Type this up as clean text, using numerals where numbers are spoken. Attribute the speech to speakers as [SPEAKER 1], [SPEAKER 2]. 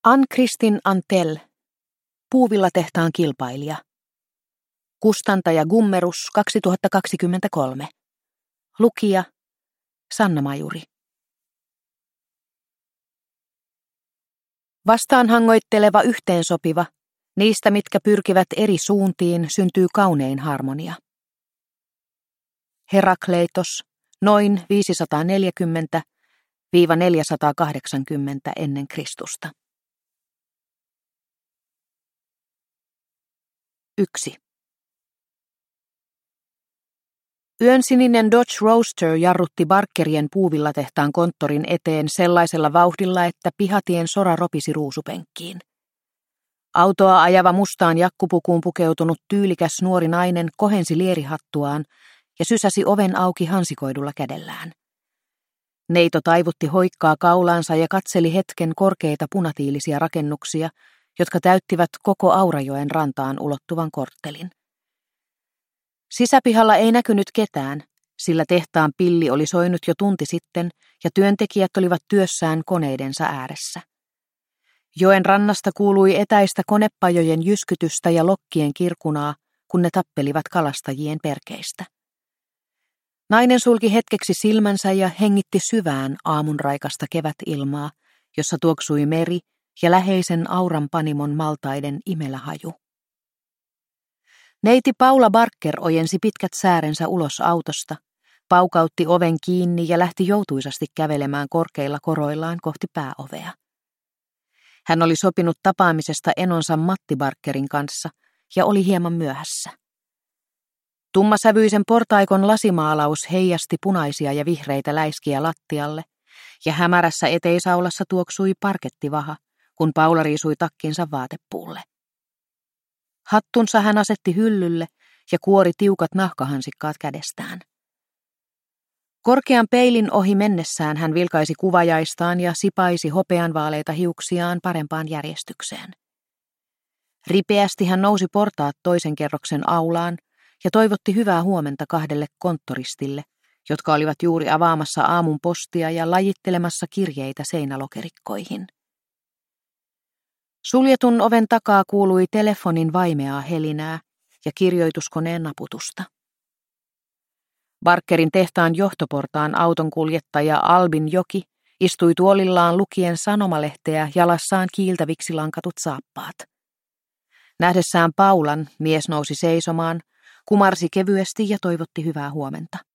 [SPEAKER 1] Ann-Kristin Antell, Puuvillatehtaan kilpailija. Kustantaja Gummerus 2023. Lukija Sanna Majuri. Vastaanhangoitteleva yhteensopiva, niistä mitkä pyrkivät eri suuntiin, syntyy kaunein harmonia. Herakleitos, noin 540–480 ennen Kristusta. 1. Yönsininen Dodge Roadster jarrutti Barkerien puuvillatehtaan konttorin eteen sellaisella vauhdilla, että pihatien sora ropisi ruusupenkkiin. Autoa ajava mustaan jakkupukuun pukeutunut tyylikäs nuori nainen kohensi lierihattuaan ja sysäsi oven auki hansikoidulla kädellään. Neito taivutti hoikkaa kaulaansa ja katseli hetken korkeita punatiilisia rakennuksia, jotka täyttivät koko Aurajoen rantaan ulottuvan korttelin. Sisäpihalla ei näkynyt ketään, sillä tehtaan pilli oli soinut jo tunti sitten ja työntekijät olivat työssään koneidensa ääressä. Joen rannasta kuului etäistä konepajojen jyskytystä ja lokkien kirkunaa, kun ne tappelivat kalastajien perkeistä. Nainen sulki hetkeksi silmänsä ja hengitti syvään aamunraikasta kevätilmaa, jossa tuoksui meri ja läheisen Auran-panimon maltaiden imelä haju. Neiti Paula Barker ojensi pitkät säärensä ulos autosta, paukautti oven kiinni ja lähti joutuisasti kävelemään korkeilla koroillaan kohti pääovea. Hän oli sopinut tapaamisesta enonsa Matti Barkerin kanssa ja oli hieman myöhässä. Tummasävyisen portaikon lasimaalaus heijasti punaisia ja vihreitä läiskiä lattialle, ja hämärässä eteisaulassa tuoksui parkettivaha, kun Paula riisui takkinsa vaatepuulle. Hattunsa hän asetti hyllylle ja kuori tiukat nahkahansikkaat kädestään. Korkean peilin ohi mennessään hän vilkaisi kuvajaistaan ja sipaisi hopeanvaaleita hiuksiaan parempaan järjestykseen. Ripeästi hän nousi portaat toisen kerroksen aulaan ja toivotti hyvää huomenta kahdelle konttoristille, jotka olivat juuri avaamassa aamun postia ja lajittelemassa kirjeitä seinälokerikkoihin. Suljetun oven takaa kuului telefonin vaimeaa helinää ja kirjoituskoneen naputusta. Barkerin tehtaan johtoportaan autonkuljettaja Albin Joki istui tuolillaan lukien sanomalehteä jalassaan kiiltäviksi lankatut saappaat. Nähdessään Paulan mies nousi seisomaan, kumarsi kevyesti ja toivotti hyvää huomenta.